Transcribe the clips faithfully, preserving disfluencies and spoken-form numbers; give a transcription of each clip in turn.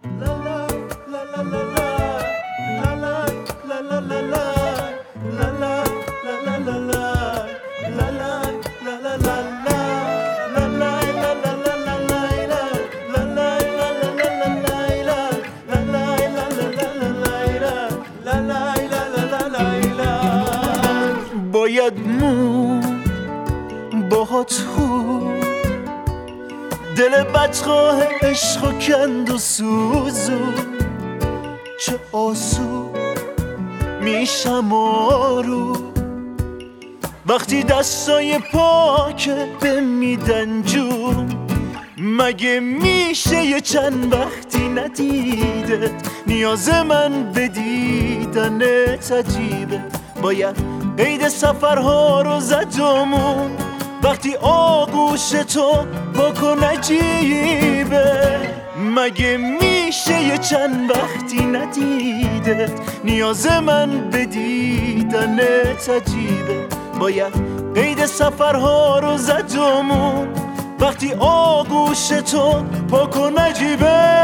باید مو باهات خو دل بدخواه عشق و کند و سوزو چه آسو میشم آرو وقتی دستای پاکه بمیدن جون مگه میشه یه چند وقتی ندیدت نیاز من به دیدنت عجیبه باید عید سفرها رو زدمون وقتی آغوش تو پاک و نجیبه مگه میشه یه چند وقتی ندیدت نیاز من به دیدنت عجیبه باید قید سفرها رو زدمون وقتی آغوش تو پاک و نجیبه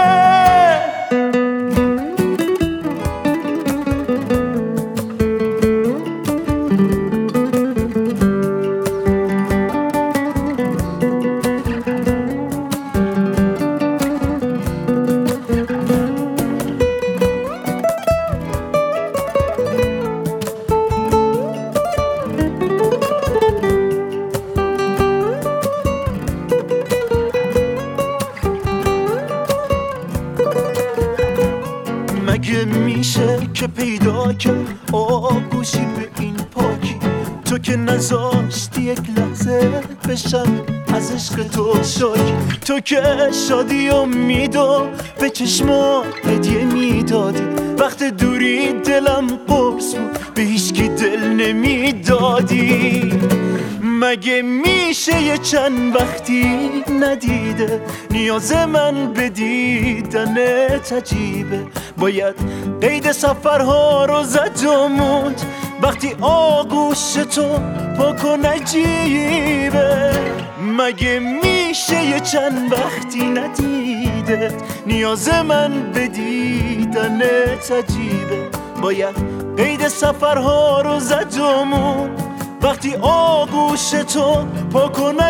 مگه میشه که پیدا کرد آغوشی به این پاکی تو که نذاشتی یک لحظه بشم از عشق تو شاکی تو که شادی و میدو به چشمات هدیه میدادی وقت دوری دلم قرص بود به هیچکی دل نمیدادی مگه میشه یه چند وقتی ندیده نیاز من به دیدنت عجیبه باید قید سفرها رو زدمون وقتی آغوش تو پاک و نجیبه مگه میشه یه چند وقتی ندیده نیاز من به دیدنت عجیبه باید قید سفرها رو زدمون وقتی آغوش تو پاک و